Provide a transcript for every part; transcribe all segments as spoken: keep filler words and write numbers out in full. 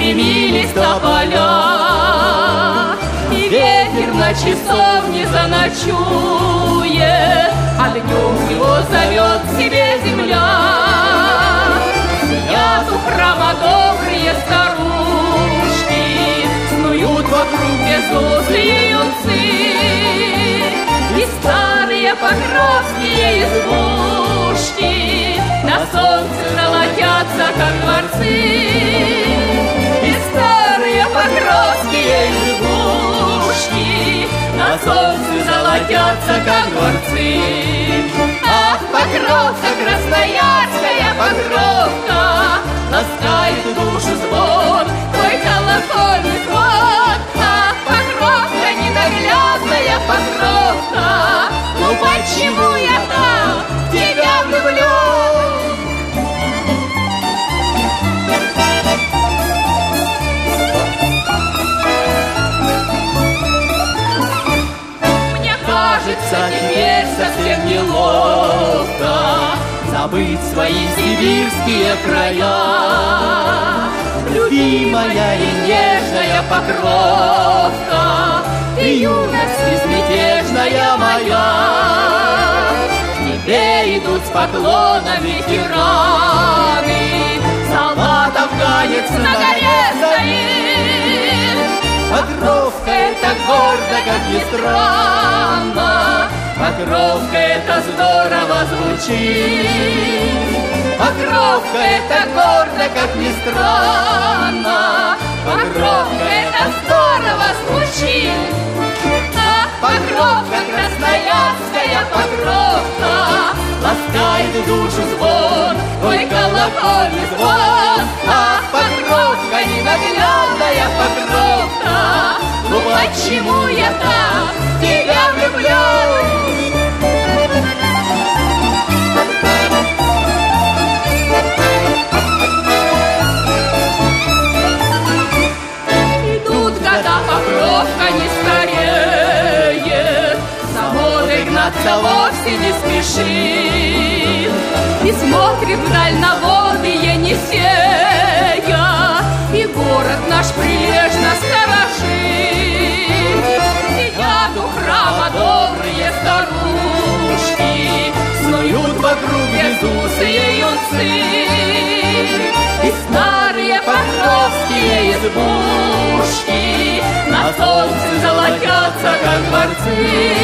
устремились тополя, и ветер на часовне заночует, а днем его зовет к себе земля. Стоят у храма добрые старушки, снуют вокруг безусые юнцы, и старые покровские избушки на солнце золотятся, как дворцы. И старые покровские избушки на солнце золотятся, как дворцы. Ах, Покровка, красноярская Покровка, ласкает душу звон твой колокольный звон. Ах, Покровка, ненаглядная Покровка, ну почему я так в тебя влюблен? Мне кажется, теперь совсем неловко забыть свои сибирские края. Любимая и нежная Покровка, ты юность безмятежная моя. К тебе идут с поклонами ветераны, солдат афганец на горе стоит. Покровка это гордо, как ни странно, Покровка это здорово звучит. Покровка это гордо, как ни странно, Покровка это здорово звучит. Ах, Покровка, красноярская Покровка, ласкает душу звон твой колокольный звон. Ах, Покровка, ненаглядная Покровка, ну почему я так в тебя влюблен? Идут года, Покровка не стареет, за модой гнаться вовсе не спешит, и смотрит вдаль на воды Енисея, и город наш прилежно сторожит. Сидят у храма добрые старушки, снуют вокруг безусые юнцы, и старые покровские избушки на солнце золотятся, как дворцы.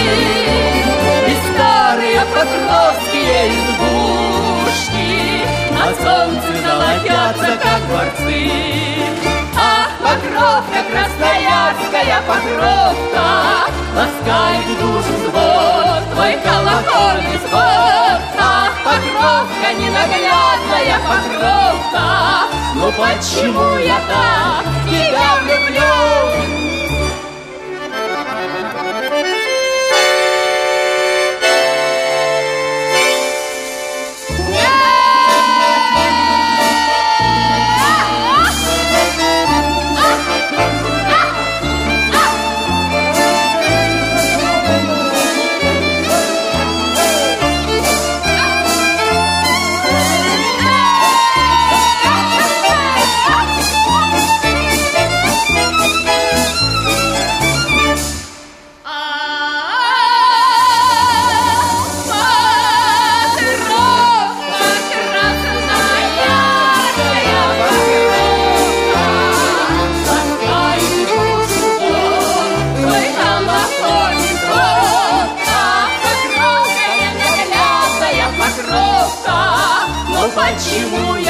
И старые покровские избушки на солнце золотятся, как дворцы. Ах, Покровка, красноярская Покровка, ласкает душу звон твой колокольный звон. Ах, Покровка, ненаглядная Покровка, ну почему я так в тебя влюблен? Почему